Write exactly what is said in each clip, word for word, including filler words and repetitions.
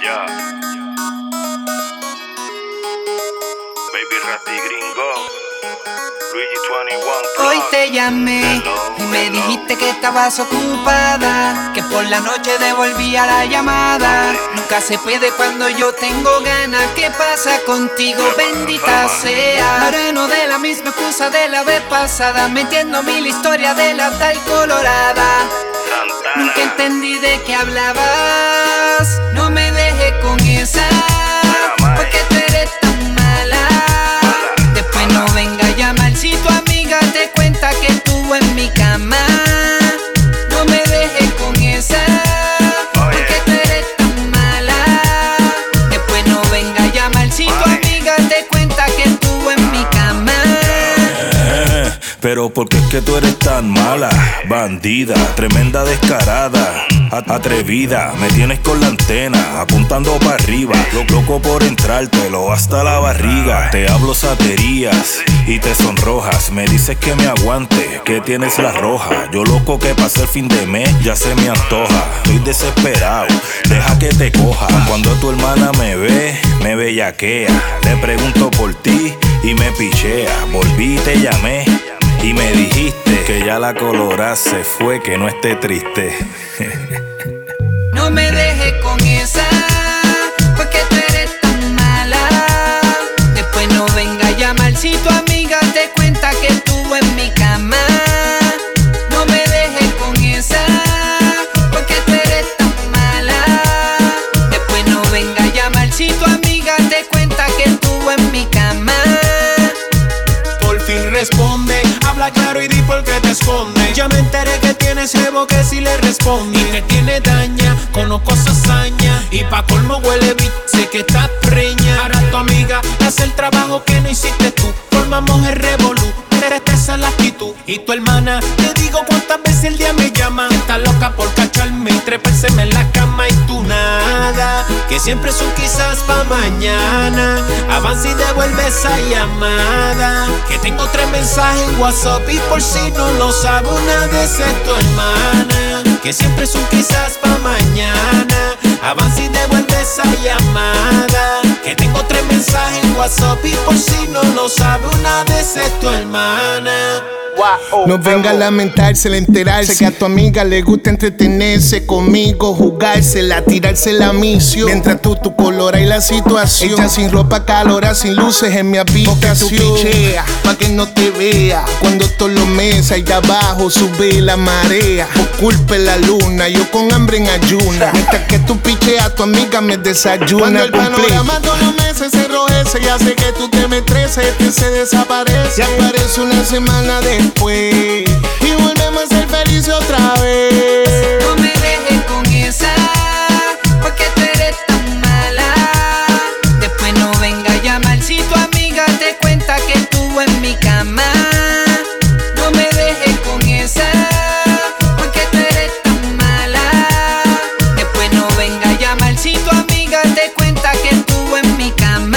Yeah. Baby Rasti Gringo, Luigi veintiuno Plus. Hoy te llamé Hello, y me hello. dijiste que estabas ocupada, que por la noche devolvía la llamada. Nunca se puede cuando yo tengo ganas. ¿Qué pasa contigo? Bendita sea. Moreno de la misma excusa de la vez pasada, metiendo mil historias de la tal colorada. Santana. Nunca entendí de qué hablabas. No me dejes con esa, porque tú eres tan mala. Después no venga a llamar si tu amiga te cuenta que estuvo en mi cama. No me dejes con esa, porque tú eres tan mala. Después no venga a llamar si tu amiga te cuenta que estuvo en mi cama. Pero ¿por qué es que tú eres tan mala? Bandida, tremenda descarada, a- atrevida, me tienes con la antena apuntando para arriba, lo loco por entrártelo hasta la barriga. Te hablo saterías y te sonrojas, me dices que me aguante, que tienes la roja. Yo loco que pase el fin de mes, ya se me antoja. Estoy desesperado, deja que te coja. Cuando tu hermana me ve, me bellaquea. Le pregunto por ti y me pichea. Volví y te llamé y me dijiste que ya la colorada se fue, que no esté triste. No me dejes con esa, porque tú eres tan mala. Después no venga a llamar si tu amiga te cuenta que estuvo en mi cama. No me dejes con esa, porque tú eres tan mala. Después no venga a llamar si tu amiga te cuenta que estuvo en mi cama. Por fin responde, habla claro y di por qué te esconde. Ya me enteré que tienes jevo que si le responde y te tiene daña, conozco su hazaña. Y pa' colmo huele bitch, sé que estás preña. Ahora tu amiga hace el trabajo que no hiciste tú. Formamos el revolú, esa es la actitud. Y tu hermana, te digo cuántas veces el día me llama. Está loca por cacharme y trepárseme en la cama. Y tú nada, que siempre son quizás pa' mañana. Avanza y devuelve esa llamada. Que tengo tres mensajes en WhatsApp y por si no lo sabe, una de esas es tu hermana. Que siempre son quizás pa' mañana. Avanza y devuelve esa llamada. Que tengo tres mensajes en WhatsApp y por si no lo sabe, una de esas es tu hermana. No venga a lamentarse, enterarse que a tu amiga le gusta entretenerse conmigo, jugársela, tirarse la misión. Mientras tú, tu colora y la situación. Ella sin ropa, calora, sin luces en mi habitación. Porque tú picheas, pa' que no te vea. Cuando todos los meses ahí de abajo sube la marea. Por culpa de la luna, yo con hambre en ayuna. Mientras que tú picheas, tu amiga me desayuna. Cuando el panorama todos los meses se enrojece, ya sé que tú te me treces, que se desaparece. Y aparece una semana después y volvemos a ser felices otra vez. No me dejes con esa, porque tú eres tan mala. Después no venga a llamar si tu amiga te cuenta que estuvo en mi cama. No me dejes con esa, porque tú eres tan mala. Después no venga a llamar si tu amiga te cuenta que estuvo en mi cama.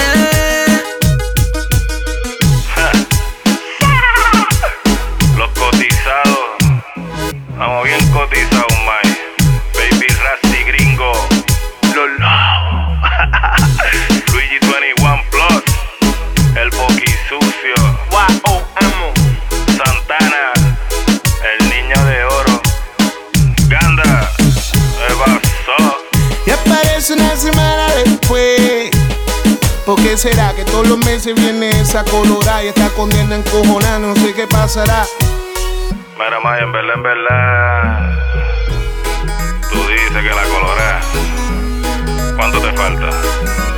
Los cotizados, estamos bien cotizados, man. Baby Rasti Gringo, Lolo. Luigi veintiuno Plus, el Boqui Sucio, Santana, el niño de oro, Ganda, ¿qué pasó? Y aparece una semana después. ¿Por qué será que todos los meses viene esa colorada y esta condena encojonada? No sé qué pasará. Mira, Maya, en verdad, en verdad, tú dices que la colorás. ¿Cuánto te falta?